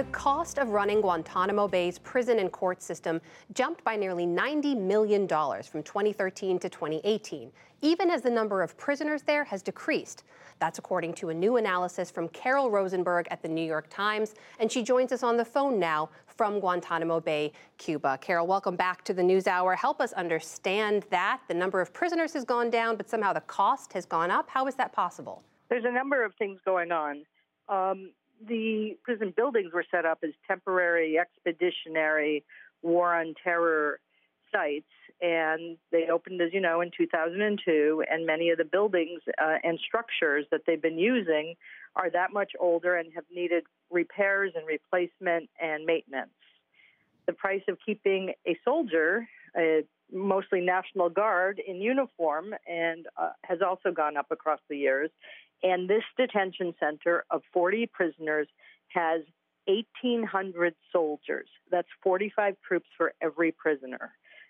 The cost of running Guantanamo Bay's prison and court system jumped by nearly $90 million from 2013 to 2018, even as the number of prisoners there has decreased. That's according to a new analysis from Carol Rosenberg at the New York Times, and she joins us on the phone now from Guantanamo Bay, Cuba. Carol, welcome back to the NewsHour. Help us understand that. The number of prisoners has gone down, but somehow the cost has gone up. How is that possible? There's a number of things going on. The prison buildings were set up as temporary, expeditionary, war on terror sites, and they opened, as you know, in 2002, and many of the buildings and structures that they've been using are that much older and have needed repairs and replacement and maintenance. The price of keeping a soldier, mostly National Guard, in uniform and has also gone up across the years. And this detention center of 40 prisoners has 1,800 soldiers. That's 45 troops for every prisoner.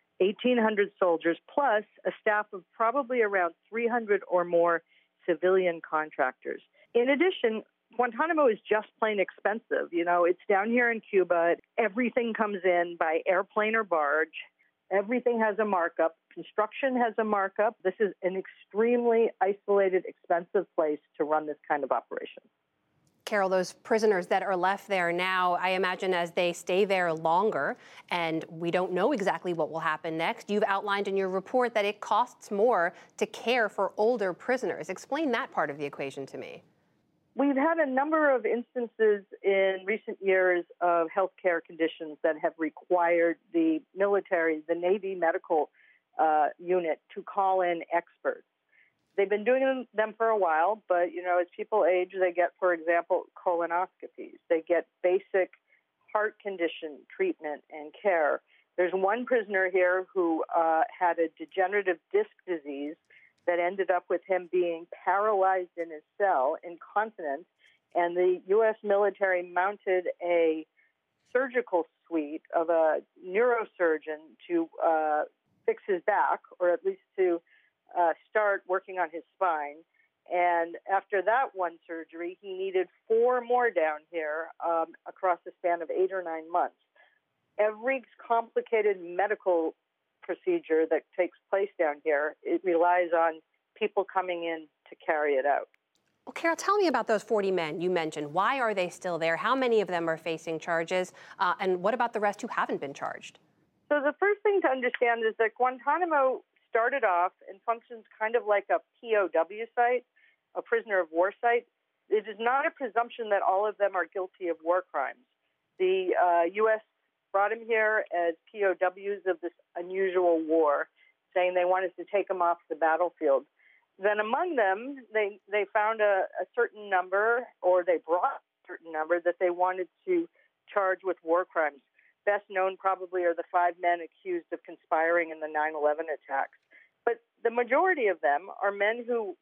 1,800 soldiers plus a staff of probably around 300 or more civilian contractors. In addition, Guantanamo is just plain expensive. You know, it's down here in Cuba. Everything comes in by airplane or barge. Everything has a markup. Construction has a markup. This is an extremely isolated, expensive place to run this kind of operation. Carol, those prisoners that are left there now, I imagine as they stay there longer, and we don't know exactly what will happen next, you've outlined in your report that it costs more to care for older prisoners. Explain that part of the equation to me. We've had a number of instances in recent years of healthcare conditions that have required the military, the Navy medical unit, to call in experts. They've been doing them for a while, but, you know, as people age, they get, for example, colonoscopies. They get basic heart condition treatment and care. There's one prisoner here who had a degenerative disc disease that ended up with him being paralyzed in his cell, incontinent, and the U.S. military mounted a surgical suite of a neurosurgeon to fix his back, or at least to start working on his spine. And after that one surgery, he needed 4 more down here across the span of 8 or 9 months. Every complicated medical procedure that takes place down here, it relies on people coming in to carry it out. Well, Carol, tell me about those 40 men you mentioned. Why are they still there? How many of them are facing charges? And what about the rest who haven't been charged? So the first thing to understand is that Guantanamo started off and functions kind of like a POW site, a prisoner of war site. It is not a presumption that all of them are guilty of war crimes. The U.S. brought them here as POWs of this unusual war, saying they wanted to take them off the battlefield. Then among them, they found a certain number, or they brought a certain number that they wanted to charge with war crimes. Best known probably are the 5 men accused of conspiring in the 9/11 attacks. But the majority of them are men who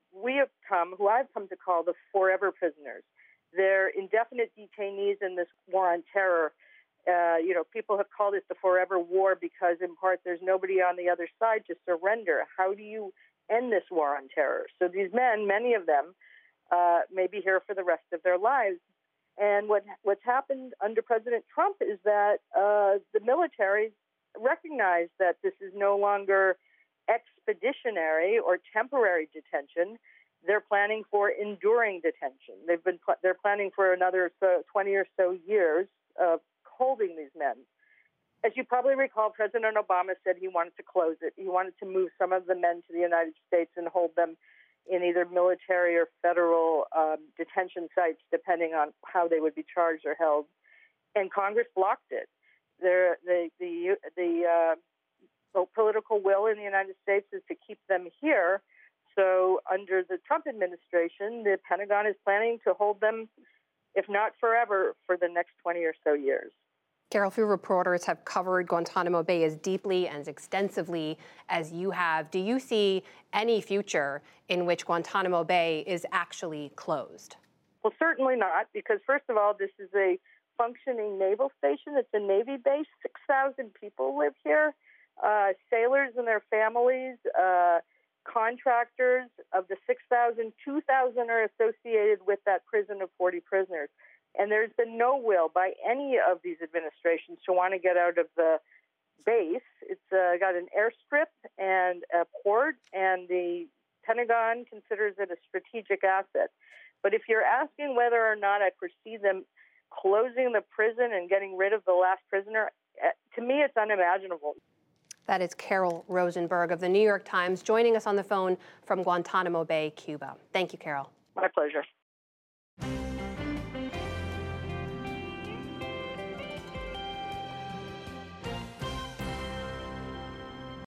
I've come to call the forever prisoners. They're indefinite detainees in this war on terror. People have called it the forever war because, in part, there's nobody on the other side to surrender. How do you end this war on terror? So these men, many of them, may be here for the rest of their lives. And what's happened under President Trump is that the military recognized that this is no longer expeditionary or temporary detention. They're planning for enduring detention. They're planning for another 20 or so years of holding these men. As you probably recall, President Obama said he wanted to close it. He wanted to move some of the men to the United States and hold them in either military or federal detention sites, depending on how they would be charged or held. And Congress blocked it. The political will in the United States is to keep them here. So under the Trump administration, the Pentagon is planning to hold them, if not forever, for the next 20 or so years. Carol, few reporters have covered Guantanamo Bay as deeply and as extensively as you have. Do you see any future in which Guantanamo Bay is actually closed? Well, certainly not, because first of all, this is a functioning naval station. It's a Navy base. 6,000 people live here, sailors and their families, contractors. Of the 6,000, 2,000 are associated with that prison of 40 prisoners. And there's been no will by any of these administrations to want to get out of the base. It's got an airstrip and a port, and the Pentagon considers it a strategic asset. But if you're asking whether or not I foresee them closing the prison and getting rid of the last prisoner, to me it's unimaginable. That is Carol Rosenberg of the New York Times joining us on the phone from Guantanamo Bay, Cuba. Thank you, Carol. My pleasure.